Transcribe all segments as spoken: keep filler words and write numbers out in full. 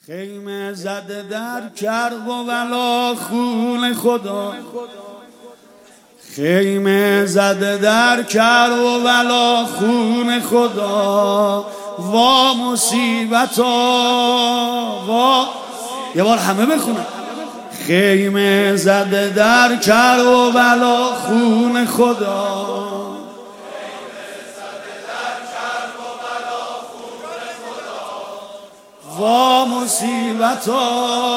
خیمه زده در کرب و ولا خون خدا، خیمه زده در کرب و ولا خون خدا. وا مصیبتا وا، یه بار همه بخونن. خیمه زده در کرب و ولا خون خدا، وا مصیبتا.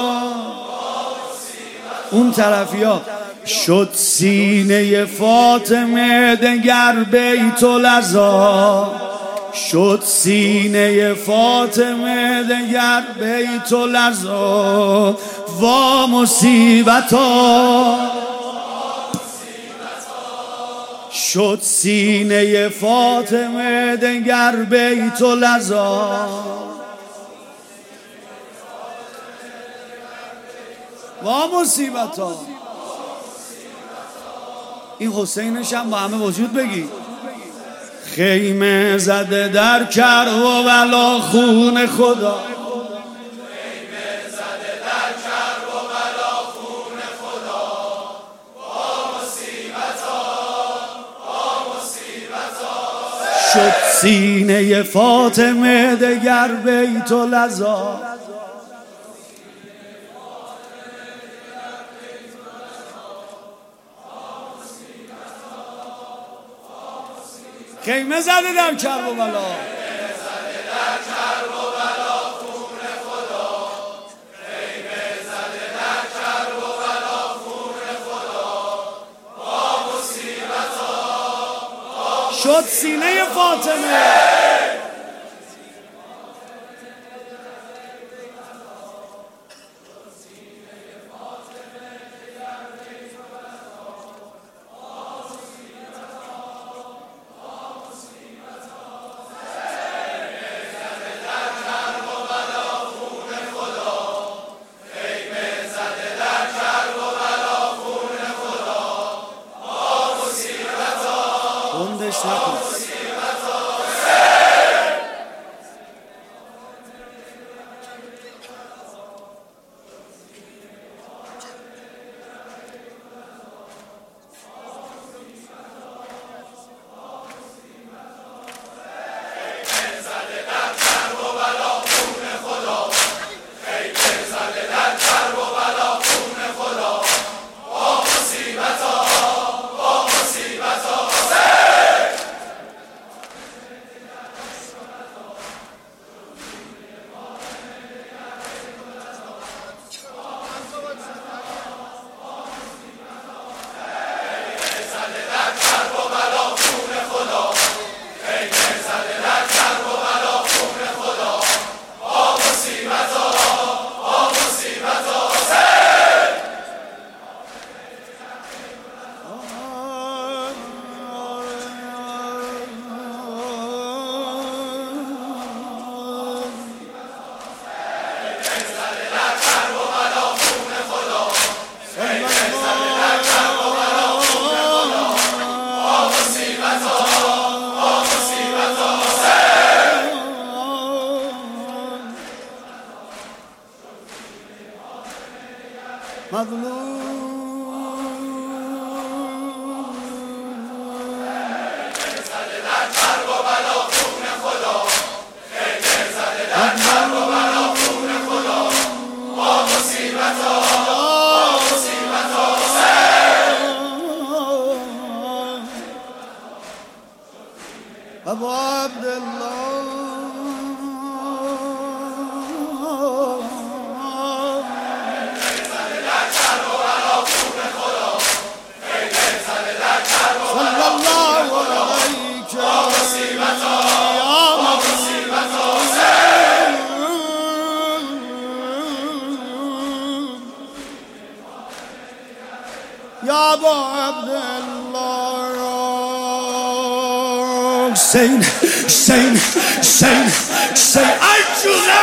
اون طرفی ها شد سینه فاطمه دگر بیت العزا، شد سینه فاطمه دگر بیت العزا. وا مصیبتا، شد سینه فاطمه دگر بیت العزا. وا مصیبتا. این حسینش هم با همه وجود بگی. خیمه زده در کرب و ولا خون خدا، خیمه زده در کرب و ولا خون خدا. وا مصیبتا وا مصیبتا. شد سینه فاطمه دگر بیت العزا. خیمه زده در کرب و ولا، خیمه زده در کرب و ولا خون خدا. خیمه زده در کرب و ولا خون خدا. وا مصیبتا شد سینه فاطمه. بندش نکن. ابو عبدالله صلی الله علیک یا ابو عبدالله. حسین حسین حسین حسین ایجونا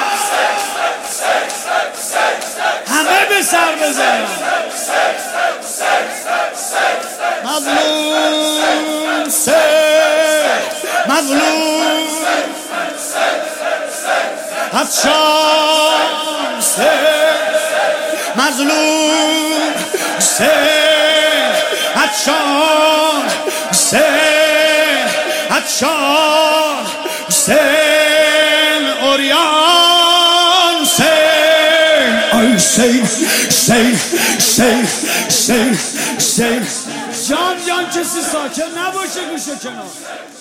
همه به سر بزنن. مظلوم سه مظلوم حتی مظلوم حسین عطشان حسین عطشان حسین اوریان حسین آی حسین حسین حسین حسین حسین جان جان کسی ساکت نباشه گوشه کنار